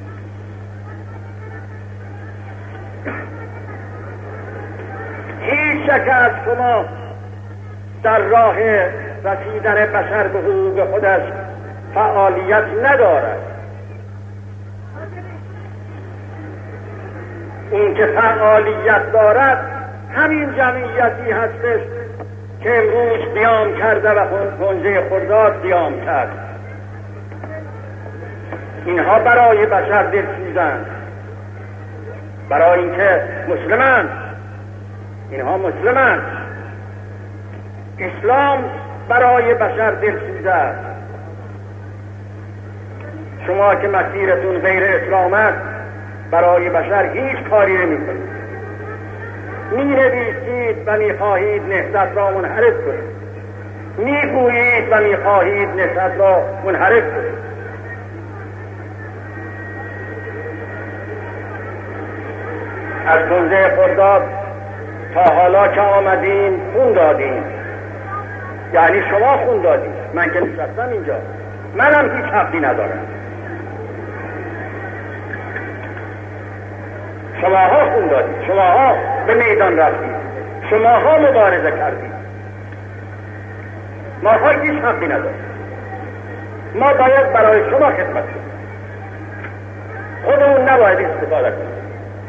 هیچ شک از شما در راه رسیدن بشر به حقوق خودش فعالیت ندارد. اون که فعالیت دارد همین جمعیتی هستش که امروز قیام کرده و پنجه خرداد قیام کرد. اینها برای بشر دلسوزند، برای اینکه مسلمان، اینها مسلمان. اسلام برای بشر دلسوز است. شما که مسیرتون غیر اسلام است، برای بشر هیچ کاری نمی کنید. می نویسید و می خواهید نهضت را منحرف کنید. می گویید و می خواهید نهضت را منحرف کنید. از کنزه خرداد تا حالا که آمدین خون دادین، یعنی شما خون دادین، من که نشستم اینجا منم هیچ حقی ندارم. شماها خون دادید، شماها به میدان رفتید، شماها مبارزه کردید، ماها هیچ حقی نداریم. ما باید برای شما خدمت کنیم، خودمون نباید استفاده کنیم،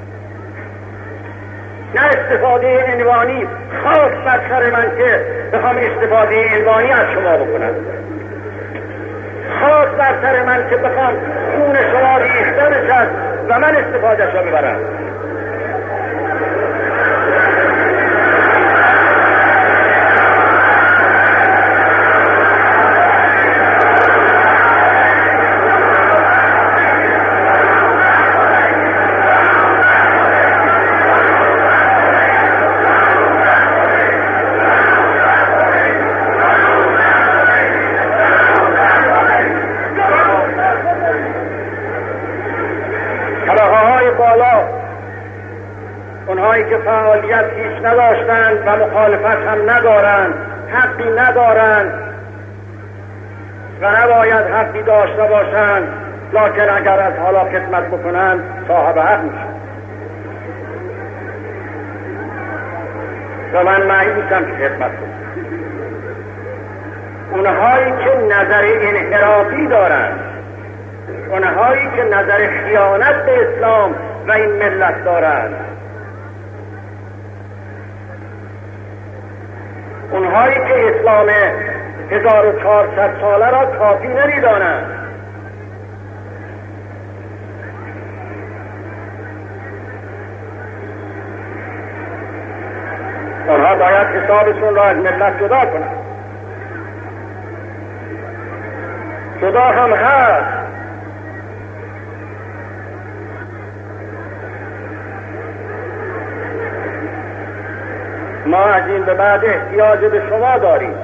نه استفاده عنوانی خاص بر سر من که بخوام استفاده عنوانی از شما بکنم، خاص بر سر من که بخوام خون شما ریخته بشد و من استفاده شما ببرم. اونهایی که فعالیت هیچ نداشتند و مخالفت هم ندارند، حقی ندارند و نباید حقی داشته باشند، لکن اگر از حالا خدمت بکنند صاحب حق میشن. و من مایوسم که خدمت کنم. اونهایی که نظر انحرافی دارند، اونهایی که نظر خیانت به اسلام و این ملت دارند، اونهایی که اسلام هزار و چهارصد ساله را کافی نمیدانند، اونها باید حسابشون را از ملت جدا کنند. جدا هم هست، ما از این به بعد احتیاج به شما داریم،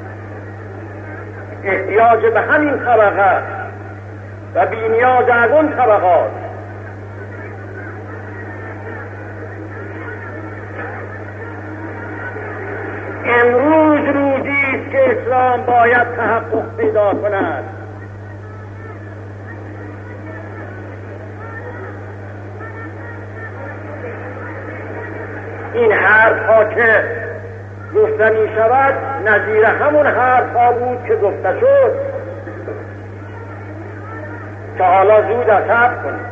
احتیاج به همین طبقه و بی نیاز از اون طبقات. امروز روزی است که اسلام باید تحقق پیدا کند. این حرف ها که گفته می شود نظیر همون حرف ها بود که گفته شد که حالا زود صبر کنید.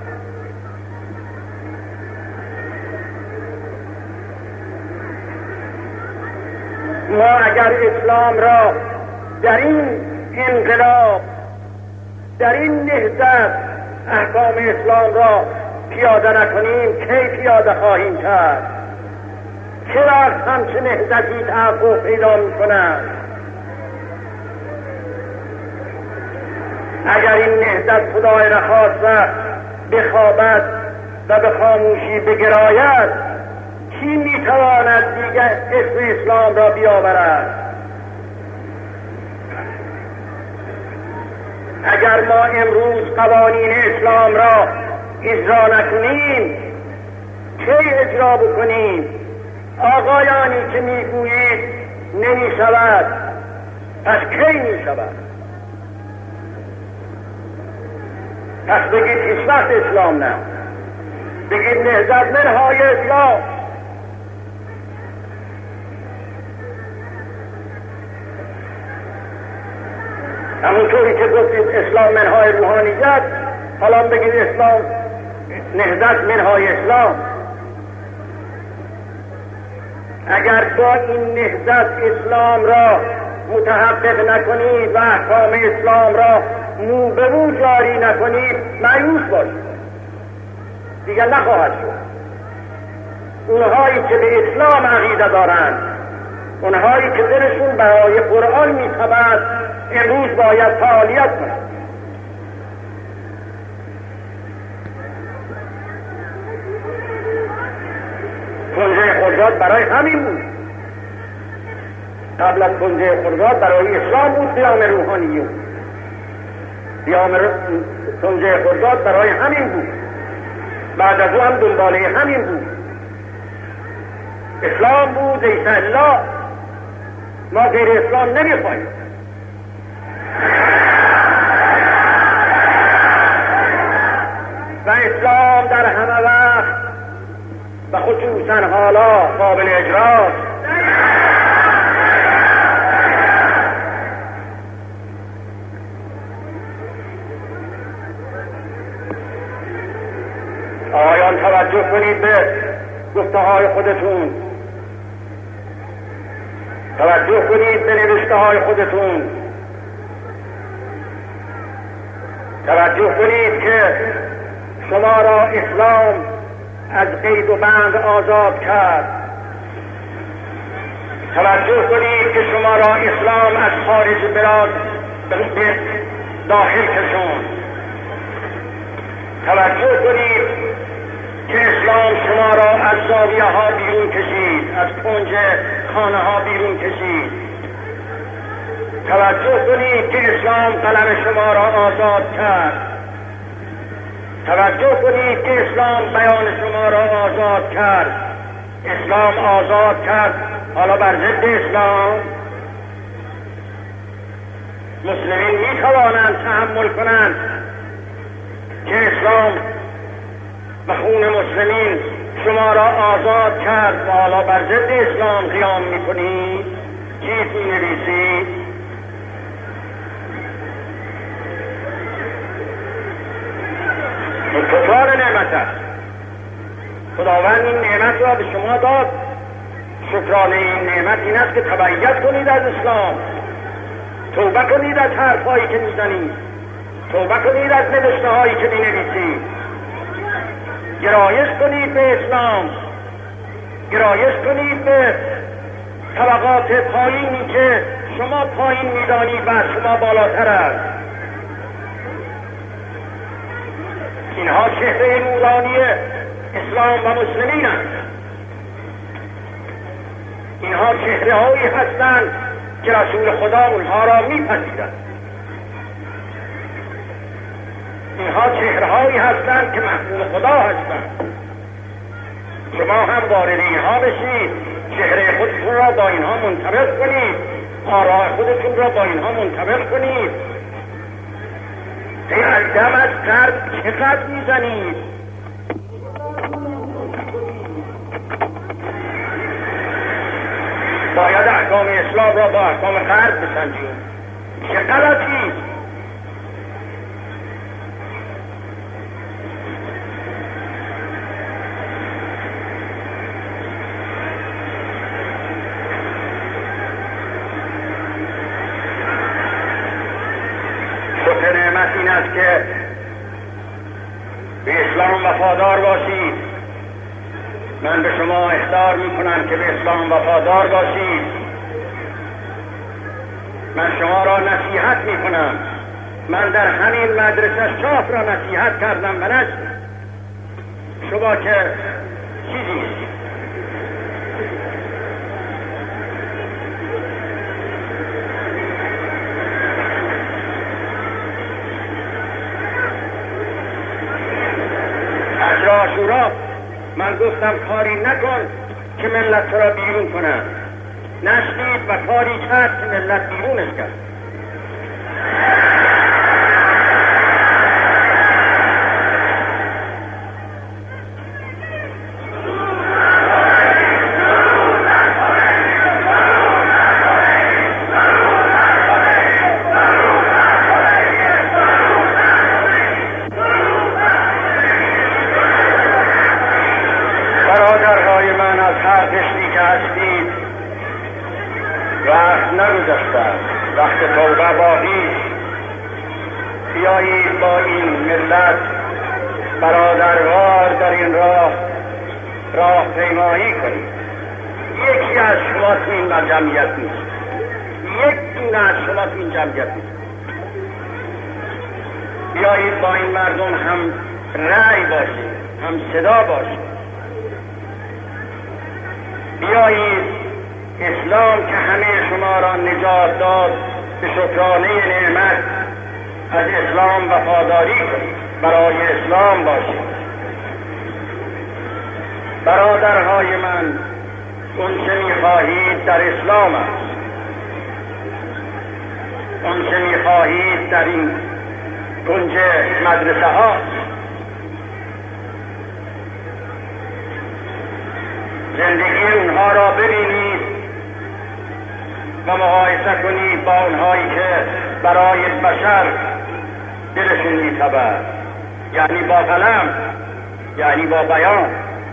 ما اگر اسلام را در این انقلاب، در این نهضت احکام اسلام را پیاده نکنیم کی پیاده خواهیم کرد؟ چه وقت همچه نهضتی تحقق پیدا می کند؟ اگر این نهضت خدای نخواسته بخوابد و به خاموشی بگراید، کی می تواند دیگر اسم اسلام را بیاورد؟ اگر ما امروز قوانین اسلام را اجرا نکنیم کی اجرا بکنیم؟ آقایانی که میگویید نمی شود، پس کی می شود؟ پس بگید هیچ وقت اسلام نه، بگید نهضت منهای اسلام. همونطوری که گفتید اسلام منهای روحانیت، حالا بگید اسلام نهضت منهای اسلام. اگر با این نهضت اسلام را متحقق نکنید و احکام اسلام را مو به مو جاری نکنید، مایوس باشید، دیگر نخواهد شد. اونهایی که به اسلام عقیده دارند، اونهایی که دلشون برای قرآن میتپد، امروز باید فعالیت کنند. کنزه خرداد برای همین بود. قبل از کنزه خرداد برای اسلام بود، قیام روحانیون. قیام کنزه خرداد برای همین بود، بعد از او هم دنباله همین بود. اسلام بود لیس الا، ما غیر اسلام نمیخوایم. و اسلام در همه وقت و خصوصا حالا قابل اجراست. آیان توجه کنید به گفته های خودتون، توجه کنید به نوشته های خودتون، توجه کنید که شما را اسلام از قید و بند آزاد کرد. توجه کنید که شما را اسلام از خارج بلاد به داخل کشوند. توجه کنید که اسلام شما را از زاویه ها بیرون کشید، از کنج خانه ها بیرون کشید. توجه کنید که اسلام قلم شما را آزاد کرد. توجه کنید که اسلام بیان شما را آزاد کرد. اسلام آزاد کرد، حالا بر ضد اسلام مسلمین می توانند تحمل کنند که اسلام و خون مسلمین شما را آزاد کرد و حالا بر ضد اسلام قیام می کنید؟ چیز می نویسید؟ این کفار نعمت است. خداوند این نعمت را به شما داد. شکرانه این نعمت این است که تبعیت کنید از اسلام، توبه کنید از حرفهایی که میزنید، توبه کنید از نوشته هایی که مینویسید، گرایش کنید به اسلام، گرایش کنید به طبقات پایینی که شما پایین میدانید و از شما بالاتر است. اینها چهره نورانی اسلام و مسلمین است. اینها چهره هایی هستند که رسول خدا اونها را میپذیرد. اینها چهره هایی هستند که محبوب خدا هستند. شما هم وارد اینها بشید، چهره خودتون را با اینها منطبق کنید، آراء خودتون را با اینها منطبق کنید. ای از دم از قرب چقدر میزنید؟ باید احکام اسلام را با احکام غرب بسنجید. چه غلطی؟ شکر نعمت این است که به اسلام وفادار باشید. من به شما اخطار می کنم که به اسلام وفادار باشید. من شما را نصیحت می کنم. من در همین مدرسه شاف را نصیحت کردم و نشد. شما که چیزی عشر عاشورا من گفتم کاری نکن که ملت تو را بیرون کنند. نشدید و کاری کرد که ملت بیرونش کرد. وقت توبه باقی، بیایید با این ملت برادروار در این راه راه پیمایی کنید. یکی از شما تو این جمعیت نیست، یک دونه از شما تو این جمعیت نیست. بیایید با این مردم هم رأی باشید، هم صدا باشید. بیایید اسلام که همه شما را نجات داد به شکرانه نعمت از اسلام وفاداری کنید، برای اسلام باشید. برادرهای من، اون چه میخواهید در اسلام است، اون چه میخواهید در این کنج مدرسه هاست. زندگی اونها را ببینید و مقایسه کنید با اونهایی که برای بشر دلشون میتبد، یعنی با قلم، یعنی با بیان.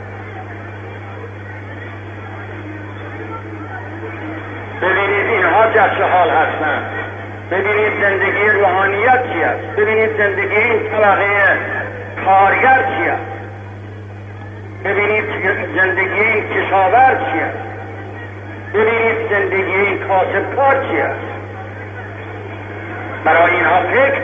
ببینید اینها جشن حال هستند، ببینید زندگی روحانیت چی است، ببینید زندگی این طبقه کارگر چی است، ببینید زندگی این کشاورز چی است، ببینید زندگی این کاسبکار چی است. برای اینها فکر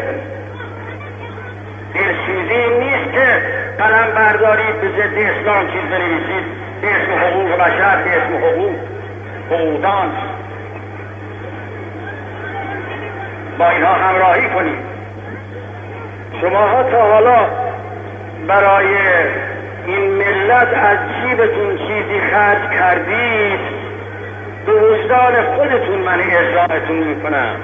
دلسوزی نیست که قلم بردارید به ضد اسلام چیز بنویسید به اسم حقوق بشر، به اسم حقوق حقوقدان. با اینها همراهی کنید. شماها تا حالا برای این ملت از جیبتون چیزی خرج کردید؟ به وجدان خودتون من ارجاعتون میکنم.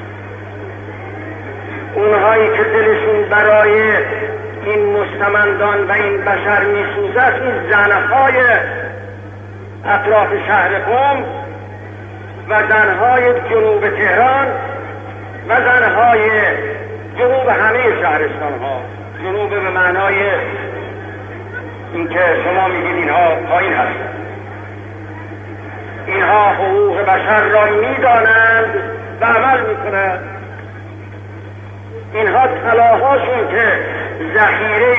اونهایی که دلشون برای این مستمندان و این بشر میسوزد، این زنهای اطراف شهر قم و زنهای جنوب تهران و زنهای جنوب همه شهرستان ها. جنوب به معنای اینکه شما میگید اینها پایین هستند. اینها حقوق بشر را میدانند و عمل میکنند. اینها طلاهاشون که ذخیره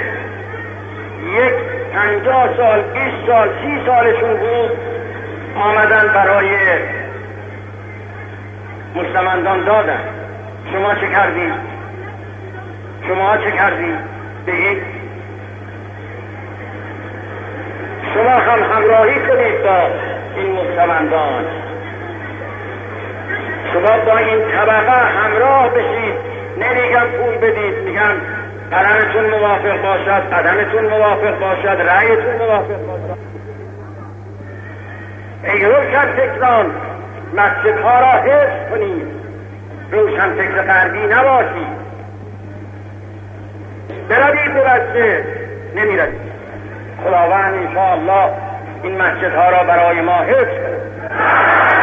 یک پنجاه سال، بیست سال، سی سالشون بود، آمدن برای مستمندان دادن. شما چه کردید؟ شما چه کردید؟ بگید. شما هم همراهی کنید با این مستمندان. شما با این طبقه همراه بشید. نمیگم پول بدید، میگم قدمتون موافق باشد، قدمتون موافق باشد، رأیتون موافق باشد. ای روشن فکران، مسجدها را حفظ کنید، روشن فکر غربی نباشید. بروید به بسته، نمیروید. خداوند انشاءالله این مسجدها را برای ما حفظ کنید.